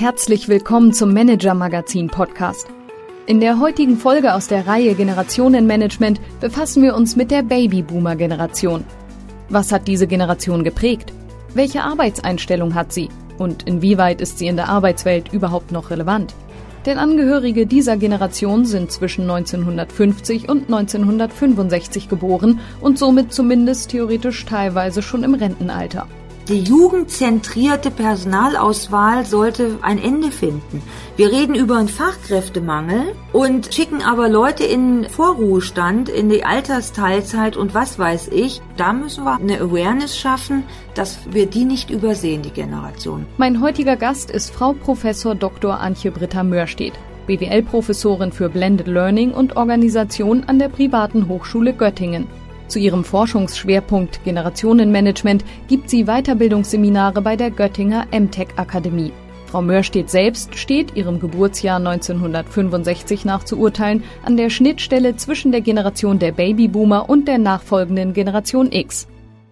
Herzlich willkommen zum Manager-Magazin-Podcast. In der heutigen Folge aus der Reihe Generationenmanagement befassen wir uns mit der Babyboomer-Generation. Was hat diese Generation geprägt? Welche Arbeitseinstellung hat sie? Und inwieweit ist sie in der Arbeitswelt überhaupt noch relevant? Denn Angehörige dieser Generation sind zwischen 1950 und 1965 geboren und somit zumindest theoretisch teilweise schon im Rentenalter. Die jugendzentrierte Personalauswahl sollte ein Ende finden. Wir reden über einen Fachkräftemangel und schicken aber Leute in Vorruhestand, in die Altersteilzeit und was weiß ich. Da müssen wir eine Awareness schaffen, dass wir die nicht übersehen, die Generation. Mein heutiger Gast ist Frau Prof. Dr. Antje Britta Mörstedt, BWL-Professorin für Blended Learning und Organisation an der Privaten Hochschule Göttingen. Zu ihrem Forschungsschwerpunkt Generationenmanagement gibt sie Weiterbildungsseminare bei der Göttinger MTech-Akademie. Frau Mörstedt selbst steht, ihrem Geburtsjahr 1965 nach zu urteilen, an der Schnittstelle zwischen der Generation der Babyboomer und der nachfolgenden Generation X.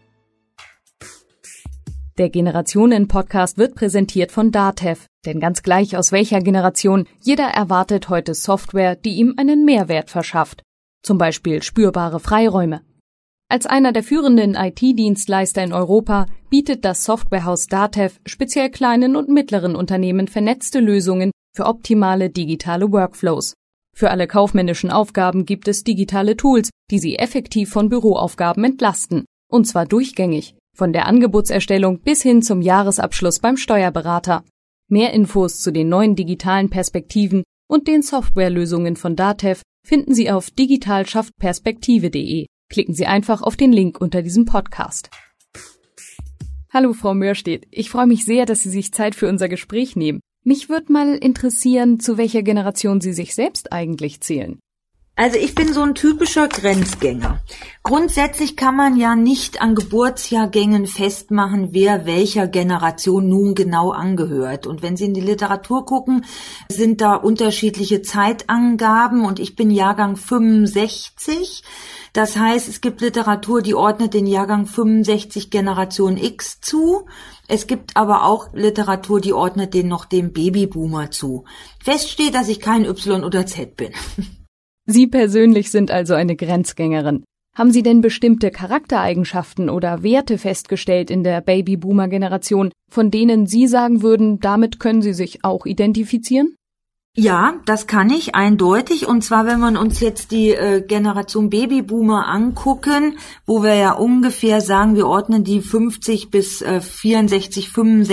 Der Generationen-Podcast wird präsentiert von DATEV, denn ganz gleich aus welcher Generation, jeder erwartet heute Software, die ihm einen Mehrwert verschafft. Zum Beispiel spürbare Freiräume. Als einer der führenden IT-Dienstleister in Europa bietet das Softwarehaus DATEV speziell kleinen und mittleren Unternehmen vernetzte Lösungen für optimale digitale Workflows. Für alle kaufmännischen Aufgaben gibt es digitale Tools, die Sie effektiv von Büroaufgaben entlasten. Und zwar durchgängig, von der Angebotserstellung bis hin zum Jahresabschluss beim Steuerberater. Mehr Infos zu den neuen digitalen Perspektiven und den Softwarelösungen von DATEV finden Sie auf digitalschafftperspektive.de. Klicken Sie einfach auf den Link unter diesem Podcast. Hallo Frau Mörstedt, ich freue mich sehr, dass Sie sich Zeit für unser Gespräch nehmen. Mich würde mal interessieren, zu welcher Generation Sie sich selbst eigentlich zählen. Also ich bin so ein typischer Grenzgänger. Grundsätzlich kann man ja nicht an Geburtsjahrgängen festmachen, wer welcher Generation nun genau angehört. Und wenn Sie in die Literatur gucken, sind da unterschiedliche Zeitangaben und ich bin Jahrgang 65. Das heißt, es gibt Literatur, die ordnet den Jahrgang 65 Generation X zu. Es gibt aber auch Literatur, die ordnet den noch dem Babyboomer zu. Fest steht, dass ich kein Y oder Z bin. Sie persönlich sind also eine Grenzgängerin. Haben Sie denn bestimmte Charaktereigenschaften oder Werte festgestellt in der Babyboomer-Generation, von denen Sie sagen würden, damit können Sie sich auch identifizieren? Ja, das kann ich eindeutig. Und zwar, wenn wir uns jetzt die Generation Babyboomer angucken, wo wir ja ungefähr sagen, wir ordnen die 50 bis 64,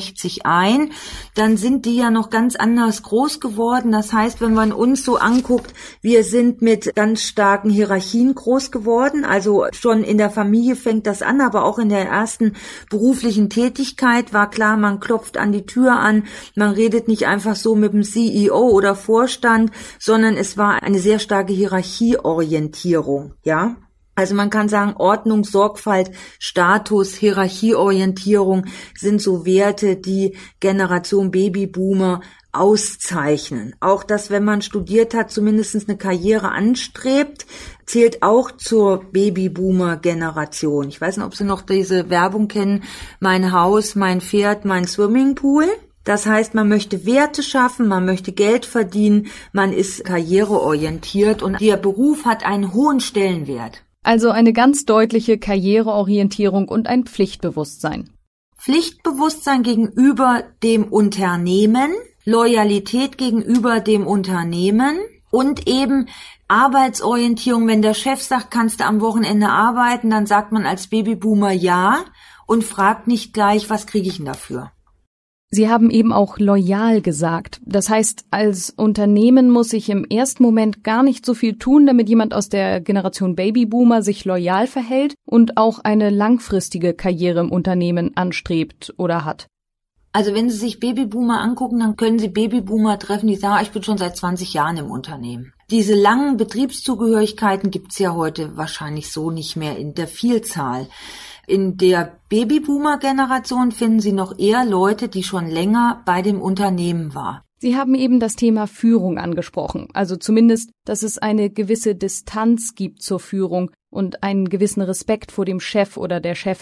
65 ein, dann sind die ja noch ganz anders groß geworden. Das heißt, wenn man uns so anguckt, wir sind mit ganz starken Hierarchien groß geworden. Also schon in der Familie fängt das an, aber auch in der ersten beruflichen Tätigkeit war klar, man klopft an die Tür an, man redet nicht einfach so mit dem CEO oder Vorstand, sondern es war eine sehr starke Hierarchieorientierung, ja. Also man kann sagen, Ordnung, Sorgfalt, Status, Hierarchieorientierung sind so Werte, die Generation Babyboomer auszeichnen. Auch dass, wenn man studiert hat, zumindest eine Karriere anstrebt, zählt auch zur Babyboomer-Generation. Ich weiß nicht, ob Sie noch diese Werbung kennen, mein Haus, mein Pferd, mein Swimmingpool. Das heißt, man möchte Werte schaffen, man möchte Geld verdienen, man ist karriereorientiert und der Beruf hat einen hohen Stellenwert. Also eine ganz deutliche Karriereorientierung und ein Pflichtbewusstsein. Pflichtbewusstsein gegenüber dem Unternehmen, Loyalität gegenüber dem Unternehmen und eben Arbeitsorientierung. Wenn der Chef sagt, kannst du am Wochenende arbeiten, dann sagt man als Babyboomer ja und fragt nicht gleich, was kriege ich denn dafür? Sie haben eben auch loyal gesagt. Das heißt, als Unternehmen muss ich im ersten Moment gar nicht so viel tun, damit jemand aus der Generation Babyboomer sich loyal verhält und auch eine langfristige Karriere im Unternehmen anstrebt oder hat. Also wenn Sie sich Babyboomer angucken, dann können Sie Babyboomer treffen, die sagen, ich bin schon seit 20 Jahren im Unternehmen. Diese langen Betriebszugehörigkeiten gibt's ja heute wahrscheinlich so nicht mehr in der Vielzahl. In der Babyboomer-Generation finden Sie noch eher Leute, die schon länger bei dem Unternehmen waren. Sie haben eben das Thema Führung angesprochen, also zumindest, dass es eine gewisse Distanz gibt zur Führung und einen gewissen Respekt vor dem Chef oder der Chefin.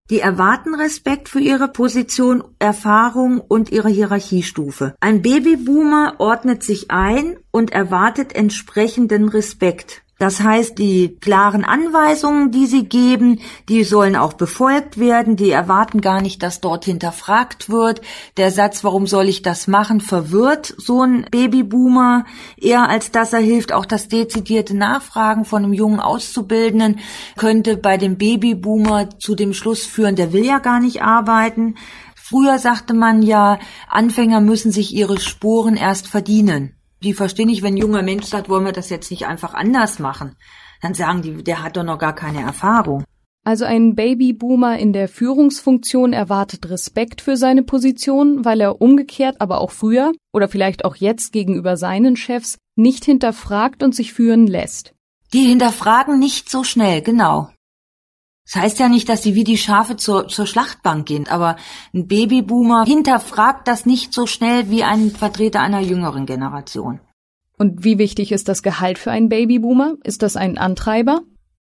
Die erwarten Respekt für ihre Position, Erfahrung und ihre Hierarchiestufe. Ein Babyboomer ordnet sich ein und erwartet entsprechenden Respekt. Das heißt, die klaren Anweisungen, die sie geben, die sollen auch befolgt werden. Die erwarten gar nicht, dass dort hinterfragt wird. Der Satz, warum soll ich das machen, verwirrt so ein Babyboomer eher, als dass er hilft. Auch das dezidierte Nachfragen von einem jungen Auszubildenden könnte bei dem Babyboomer zu dem Schluss führen, der will ja gar nicht arbeiten. Früher sagte man ja, Anfänger müssen sich ihre Sporen erst verdienen. Die verstehen nicht, wenn ein junger Mensch sagt, wollen wir das jetzt nicht einfach anders machen. Dann sagen die, der hat doch noch gar keine Erfahrung. Also ein Babyboomer in der Führungsfunktion erwartet Respekt für seine Position, weil er umgekehrt, aber auch früher oder vielleicht auch jetzt gegenüber seinen Chefs nicht hinterfragt und sich führen lässt. Die hinterfragen nicht so schnell, genau. Das heißt ja nicht, dass sie wie die Schafe zur Schlachtbank gehen, aber ein Babyboomer hinterfragt das nicht so schnell wie ein Vertreter einer jüngeren Generation. Und wie wichtig ist das Gehalt für einen Babyboomer? Ist das ein Antreiber?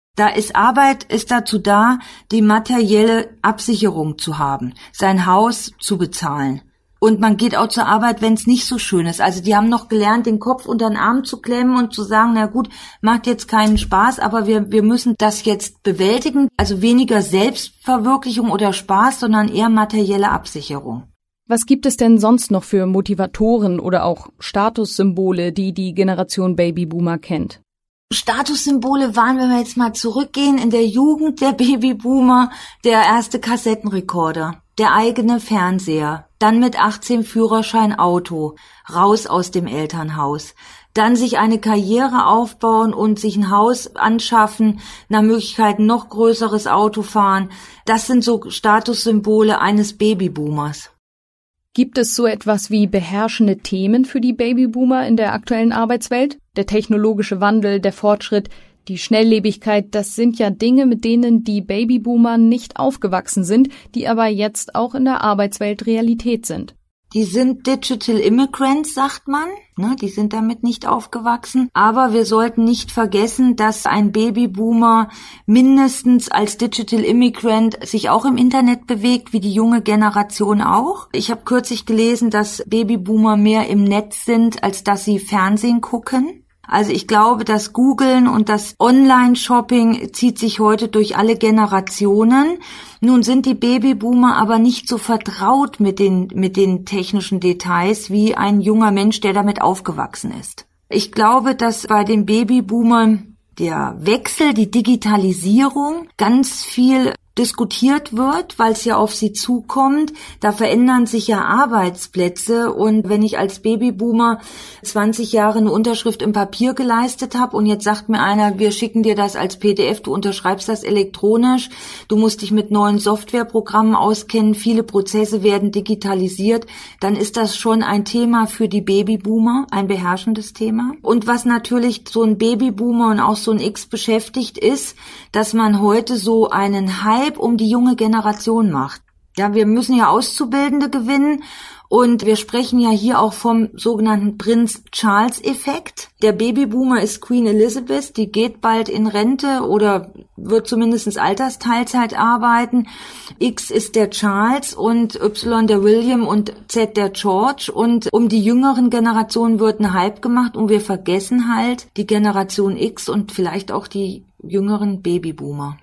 Arbeit ist dazu da, die materielle Absicherung zu haben, sein Haus zu bezahlen. Und man geht auch zur Arbeit, wenn es nicht so schön ist. Also die haben noch gelernt, den Kopf unter den Arm zu klemmen und zu sagen, na gut, macht jetzt keinen Spaß, aber wir müssen das jetzt bewältigen. Also weniger Selbstverwirklichung oder Spaß, sondern eher materielle Absicherung. Was gibt es denn sonst noch für Motivatoren oder auch Statussymbole, die die Generation Babyboomer kennt? Statussymbole waren, wenn wir jetzt mal zurückgehen, in der Jugend der Babyboomer, der erste Kassettenrekorder, der eigene Fernseher, dann mit 18 Führerschein Auto, raus aus dem Elternhaus, dann sich eine Karriere aufbauen und sich ein Haus anschaffen, nach Möglichkeit noch größeres Auto fahren. Das sind so Statussymbole eines Babyboomers. Gibt es so etwas wie beherrschende Themen für die Babyboomer in der aktuellen Arbeitswelt? Der technologische Wandel, der Fortschritt, die Schnelllebigkeit, das sind ja Dinge, mit denen die Babyboomer nicht aufgewachsen sind, die aber jetzt auch in der Arbeitswelt Realität sind. Die sind Digital Immigrants, sagt man, ne? Die sind damit nicht aufgewachsen. Aber wir sollten nicht vergessen, dass ein Babyboomer mindestens als Digital Immigrant sich auch im Internet bewegt, wie die junge Generation auch. Ich habe kürzlich gelesen, dass Babyboomer mehr im Netz sind, als dass sie Fernsehen gucken. Also ich glaube, das Googlen und das Online-Shopping zieht sich heute durch alle Generationen. Nun sind die Babyboomer aber nicht so vertraut mit den technischen Details wie ein junger Mensch, der damit aufgewachsen ist. Ich glaube, dass bei den Babyboomern der Wechsel, die Digitalisierung ganz viel diskutiert wird, weil es ja auf sie zukommt. Da verändern sich ja Arbeitsplätze und wenn ich als Babyboomer 20 Jahre eine Unterschrift im Papier geleistet habe und jetzt sagt mir einer, wir schicken dir das als PDF, du unterschreibst das elektronisch, du musst dich mit neuen Softwareprogrammen auskennen, viele Prozesse werden digitalisiert, dann ist das schon ein Thema für die Babyboomer, ein beherrschendes Thema. Und was natürlich so ein Babyboomer und auch so ein X beschäftigt ist, dass man heute so einen Hype um die junge Generation macht. Ja, wir müssen ja Auszubildende gewinnen und wir sprechen ja hier auch vom sogenannten Prinz-Charles-Effekt. Der Babyboomer ist Queen Elizabeth, die geht bald in Rente oder wird zumindest Altersteilzeit arbeiten. X ist der Charles und Y der William und Z der George und um die jüngeren Generationen wird ein Hype gemacht und wir vergessen halt die Generation X und vielleicht auch die jüngeren Babyboomer.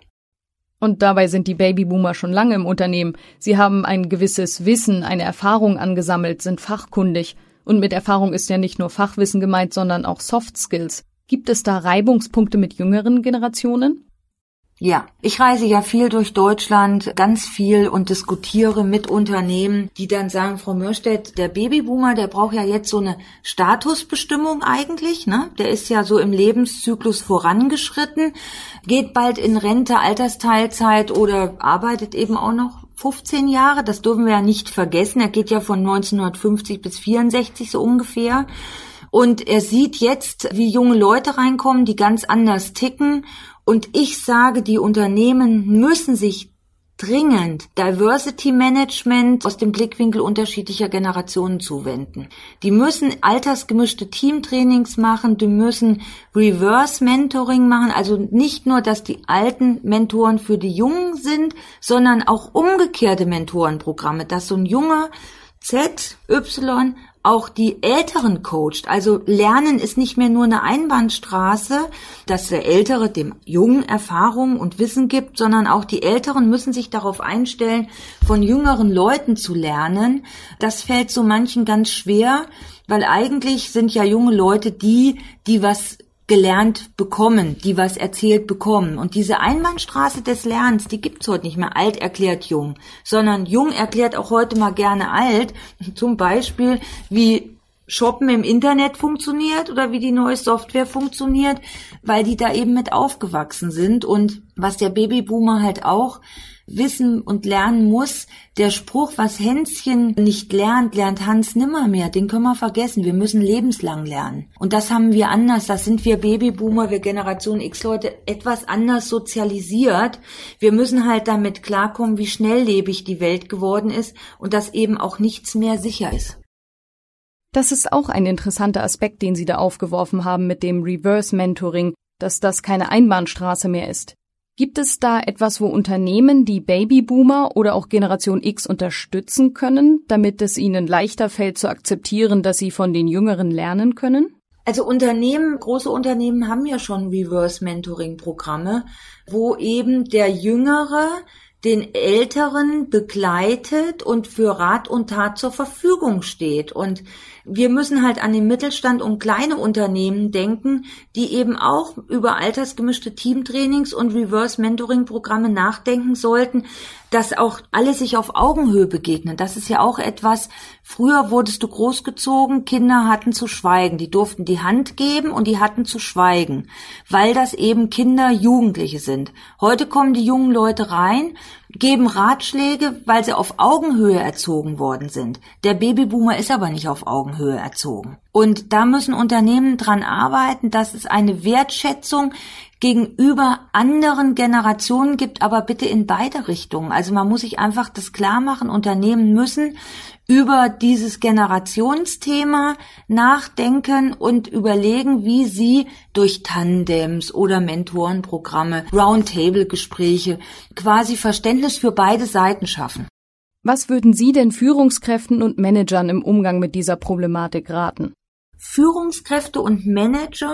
Und dabei sind die Babyboomer schon lange im Unternehmen. Sie haben ein gewisses Wissen, eine Erfahrung angesammelt, sind fachkundig. Und mit Erfahrung ist ja nicht nur Fachwissen gemeint, sondern auch Soft Skills. Gibt es da Reibungspunkte mit jüngeren Generationen? Ja, ich reise ja viel durch Deutschland, ganz viel und diskutiere mit Unternehmen, die dann sagen, Frau Mörstedt, der Babyboomer, der braucht ja jetzt so eine Statusbestimmung eigentlich, ne? Der ist ja so im Lebenszyklus vorangeschritten, geht bald in Rente, Altersteilzeit oder arbeitet eben auch noch 15 Jahre, das dürfen wir ja nicht vergessen, er geht ja von 1950 bis 64 so ungefähr. Und er sieht jetzt, wie junge Leute reinkommen, die ganz anders ticken. Und ich sage, die Unternehmen müssen sich dringend Diversity Management aus dem Blickwinkel unterschiedlicher Generationen zuwenden. Die müssen altersgemischte Teamtrainings machen, die müssen Reverse Mentoring machen, also nicht nur, dass die alten Mentoren für die Jungen sind, sondern auch umgekehrte Mentorenprogramme, dass so ein junger Z, Y auch die Älteren coacht. Also Lernen ist nicht mehr nur eine Einbahnstraße, dass der Ältere dem Jungen Erfahrung und Wissen gibt, sondern auch die Älteren müssen sich darauf einstellen, von jüngeren Leuten zu lernen. Das fällt so manchen ganz schwer, weil eigentlich sind ja junge Leute die was gelernt bekommen, die was erzählt bekommen. Und diese Einbahnstraße des Lernens, die gibt's heute nicht mehr. Alt erklärt jung, sondern jung erklärt auch heute mal gerne alt. Zum Beispiel, wie Shoppen im Internet funktioniert oder wie die neue Software funktioniert, weil die da eben mit aufgewachsen sind. Und was der Babyboomer halt auch wissen und lernen muss, der Spruch, was Hänschen nicht lernt, lernt Hans nimmermehr, den können wir vergessen. Wir müssen lebenslang lernen. Und das haben wir anders. Das sind wir Babyboomer, wir Generation X-Leute etwas anders sozialisiert. Wir müssen halt damit klarkommen, wie schnelllebig die Welt geworden ist und dass eben auch nichts mehr sicher ist. Das ist auch ein interessanter Aspekt, den Sie da aufgeworfen haben mit dem Reverse Mentoring, dass das keine Einbahnstraße mehr ist. Gibt es da etwas, wo Unternehmen die Babyboomer oder auch Generation X unterstützen können, damit es ihnen leichter fällt zu akzeptieren, dass sie von den Jüngeren lernen können? Also große Unternehmen haben ja schon Reverse-Mentoring-Programme, wo eben der Jüngere den Älteren begleitet und für Rat und Tat zur Verfügung steht. Und wir müssen halt an den Mittelstand und kleine Unternehmen denken, die eben auch über altersgemischte Teamtrainings und Reverse-Mentoring-Programme nachdenken sollten, dass auch alle sich auf Augenhöhe begegnen. Das ist ja auch etwas, früher wurdest du großgezogen, Kinder hatten zu schweigen. Die durften die Hand geben und die hatten zu schweigen, weil das eben Kinder, Jugendliche sind. Heute kommen die jungen Leute rein, geben Ratschläge, weil sie auf Augenhöhe erzogen worden sind. Der Babyboomer ist aber nicht auf Augenhöhe erzogen. Und da müssen Unternehmen dran arbeiten, dass es eine Wertschätzung gegenüber anderen Generationen gibt, aber bitte in beide Richtungen. Also man muss sich einfach das klar machen, Unternehmen müssen über dieses Generationsthema nachdenken und überlegen, wie sie durch Tandems oder Mentorenprogramme, Roundtable-Gespräche quasi Verständnis für beide Seiten schaffen. Was würden Sie denn Führungskräften und Managern im Umgang mit dieser Problematik raten? Führungskräfte und Manager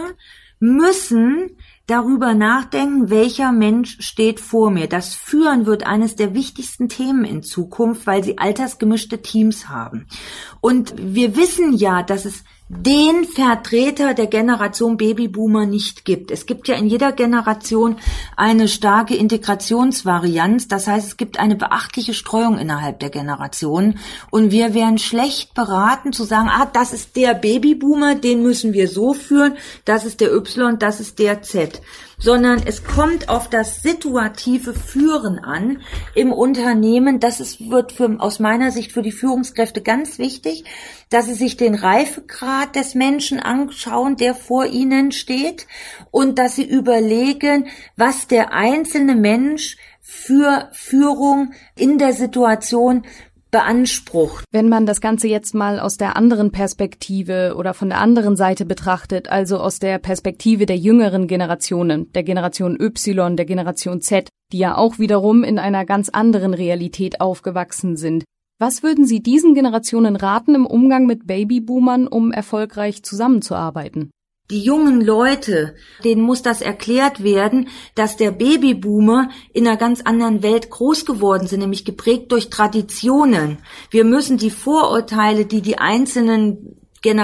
müssen darüber nachdenken, welcher Mensch steht vor mir. Das Führen wird eines der wichtigsten Themen in Zukunft, weil sie altersgemischte Teams haben. Und wir wissen ja, dass es den Vertreter der Generation Babyboomer nicht gibt. Es gibt ja in jeder Generation eine starke Integrationsvarianz. Das heißt, es gibt eine beachtliche Streuung innerhalb der Generation. Und wir wären schlecht beraten zu sagen, das ist der Babyboomer, den müssen wir so führen, das ist der Y, das ist der Z. Sondern es kommt auf das situative Führen an im Unternehmen. Wird aus meiner Sicht für die Führungskräfte ganz wichtig, dass sie sich den Reifegrad des Menschen anschauen, der vor ihnen steht, und dass sie überlegen, was der einzelne Mensch für Führung in der Situation beansprucht. Wenn man das Ganze jetzt mal aus der anderen Perspektive oder von der anderen Seite betrachtet, also aus der Perspektive der jüngeren Generationen, der Generation Y, der Generation Z, die ja auch wiederum in einer ganz anderen Realität aufgewachsen sind. Was würden Sie diesen Generationen raten im Umgang mit Babyboomern, um erfolgreich zusammenzuarbeiten? Die jungen Leute, denen muss das erklärt werden, dass der Babyboomer in einer ganz anderen Welt groß geworden sind, nämlich geprägt durch Traditionen. Wir müssen die Vorurteile, die die einzelnen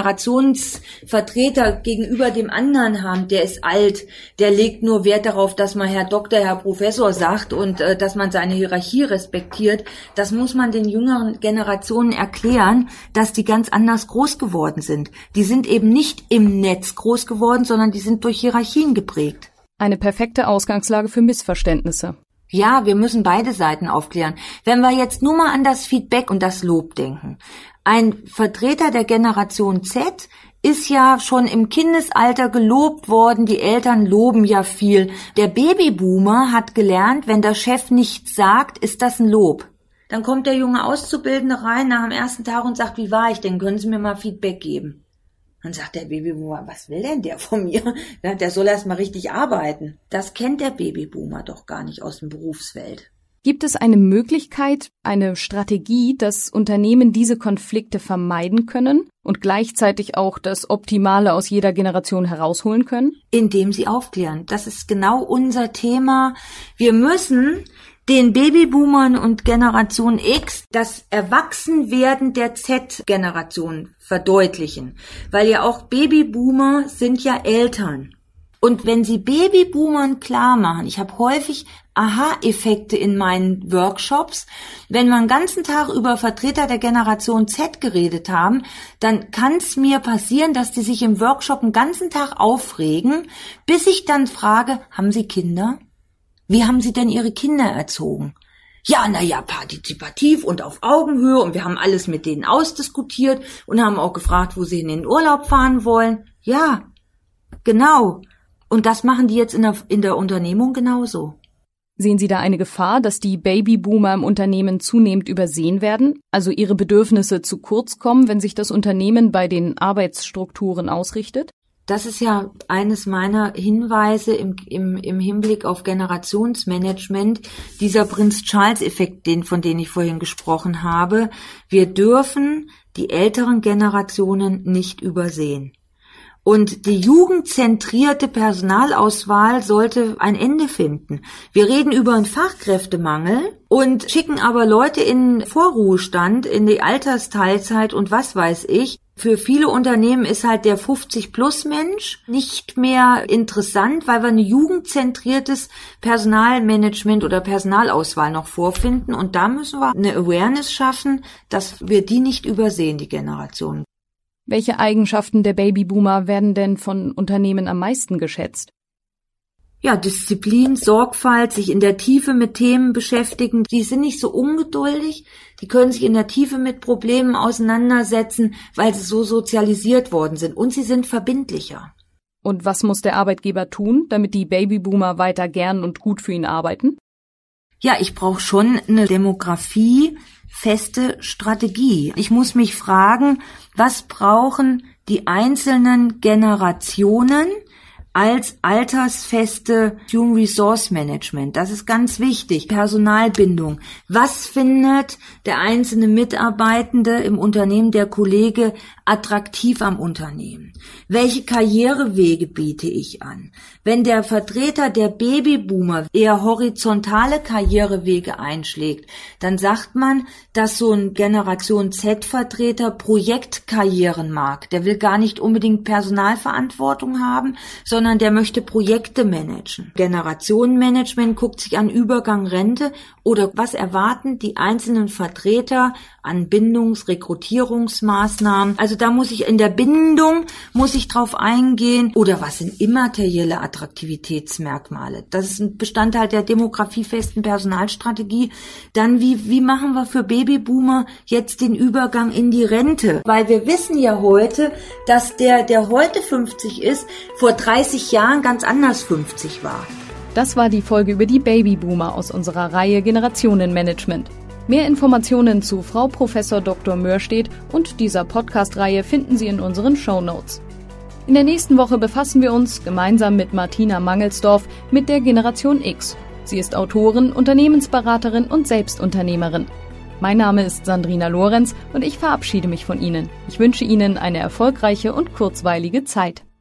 Generationsvertreter gegenüber dem anderen haben, der ist alt, der legt nur Wert darauf, dass man Herr Doktor, Herr Professor sagt und dass man seine Hierarchie respektiert. Das muss man den jüngeren Generationen erklären, dass die ganz anders groß geworden sind. Die sind eben nicht im Netz groß geworden, sondern die sind durch Hierarchien geprägt. Eine perfekte Ausgangslage für Missverständnisse. Ja, wir müssen beide Seiten aufklären. Wenn wir jetzt nur mal an das Feedback und das Lob denken. Ein Vertreter der Generation Z ist ja schon im Kindesalter gelobt worden. Die Eltern loben ja viel. Der Babyboomer hat gelernt, wenn der Chef nichts sagt, ist das ein Lob. Dann kommt der junge Auszubildende rein nach dem ersten Tag und sagt, wie war ich denn? Können Sie mir mal Feedback geben? Dann sagt der Babyboomer, was will denn der von mir? Der soll erst mal richtig arbeiten. Das kennt der Babyboomer doch gar nicht aus der Berufswelt. Gibt es eine Möglichkeit, eine Strategie, dass Unternehmen diese Konflikte vermeiden können und gleichzeitig auch das Optimale aus jeder Generation herausholen können? Indem sie aufklären. Das ist genau unser Thema. Wir müssen den Babyboomern und Generation X das Erwachsenwerden der Z-Generation verdeutlichen. Weil ja auch Babyboomer sind ja Eltern. Und wenn Sie Babyboomern klar machen, ich habe häufig Aha-Effekte in meinen Workshops, wenn wir den ganzen Tag über Vertreter der Generation Z geredet haben, dann kann es mir passieren, dass die sich im Workshop den ganzen Tag aufregen, bis ich dann frage, haben Sie Kinder? Wie haben Sie denn Ihre Kinder erzogen? Ja, partizipativ und auf Augenhöhe und wir haben alles mit denen ausdiskutiert und haben auch gefragt, wo sie in den Urlaub fahren wollen. Ja, genau. Und das machen die jetzt in der Unternehmung genauso. Sehen Sie da eine Gefahr, dass die Babyboomer im Unternehmen zunehmend übersehen werden, also ihre Bedürfnisse zu kurz kommen, wenn sich das Unternehmen bei den Arbeitsstrukturen ausrichtet? Das ist ja eines meiner Hinweise im Hinblick auf Generationsmanagement, dieser Prinz-Charles-Effekt, von dem ich vorhin gesprochen habe. Wir dürfen die älteren Generationen nicht übersehen. Und die jugendzentrierte Personalauswahl sollte ein Ende finden. Wir reden über einen Fachkräftemangel und schicken aber Leute in Vorruhestand, in die Altersteilzeit und was weiß ich. Für viele Unternehmen ist halt der 50-Plus-Mensch nicht mehr interessant, weil wir ein jugendzentriertes Personalmanagement oder Personalauswahl noch vorfinden. Und da müssen wir eine Awareness schaffen, dass wir die nicht übersehen, die Generationen. Welche Eigenschaften der Babyboomer werden denn von Unternehmen am meisten geschätzt? Ja, Disziplin, Sorgfalt, sich in der Tiefe mit Themen beschäftigen. Die sind nicht so ungeduldig, die können sich in der Tiefe mit Problemen auseinandersetzen, weil sie so sozialisiert worden sind. Und sie sind verbindlicher. Und was muss der Arbeitgeber tun, damit die Babyboomer weiter gern und gut für ihn arbeiten? Ja, ich brauche schon eine demografiefeste Strategie. Ich muss mich fragen, was brauchen die einzelnen Generationen als altersfeste Human Resource Management. Das ist ganz wichtig. Personalbindung. Was findet der einzelne Mitarbeitende im Unternehmen, der Kollege, attraktiv am Unternehmen? Welche Karrierewege biete ich an? Wenn der Vertreter der Babyboomer eher horizontale Karrierewege einschlägt, dann sagt man, dass so ein Generation Z-Vertreter Projektkarrieren mag. Der will gar nicht unbedingt Personalverantwortung haben, sondern der möchte Projekte managen. Generationenmanagement guckt sich an Übergang Rente oder was erwarten die einzelnen Vertreter an Bindungs-, Rekrutierungsmaßnahmen. Also da muss ich in der Bindung drauf eingehen. Oder was sind immaterielle Attraktivitätsmerkmale? Das ist ein Bestandteil der demografiefesten Personalstrategie. Dann wie machen wir für Babyboomer jetzt den Übergang in die Rente? Weil wir wissen ja heute, dass der heute 50 ist, vor 30 Jahren ganz anders 50 war. Das war die Folge über die Babyboomer aus unserer Reihe Generationenmanagement. Mehr Informationen zu Frau Prof. Dr. Mörstedt und dieser Podcast-Reihe finden Sie in unseren Shownotes. In der nächsten Woche befassen wir uns gemeinsam mit Martina Mangelsdorf mit der Generation X. Sie ist Autorin, Unternehmensberaterin und Selbstunternehmerin. Mein Name ist Sandrina Lorenz und ich verabschiede mich von Ihnen. Ich wünsche Ihnen eine erfolgreiche und kurzweilige Zeit.